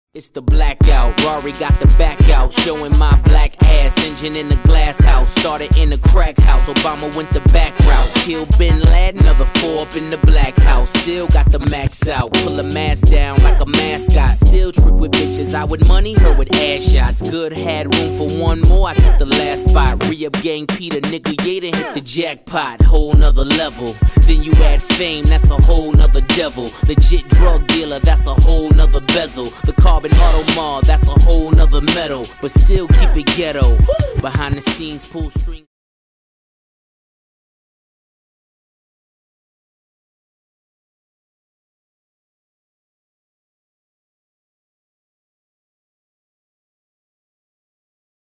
It's the blackout, Rory got the back out, showing my black ass, engine in the glass house, started in the crack house, Obama went the back route, killed Bin Laden, another 4 up in the black house, still got the max out, pull a mask down like a mascot, still trick with bitches, I with money, her with ass shots, good had room for one more, I took the last spot, re-up gang Peter, nigga, yeah, done hit the jackpot, whole nother level, then you add fame, that's a whole nother devil, legit drug dealer, that's a whole nother bezel, the carbon auto mall, that's a whole nother metal, but still keep it ghetto, behind the scenes pull string.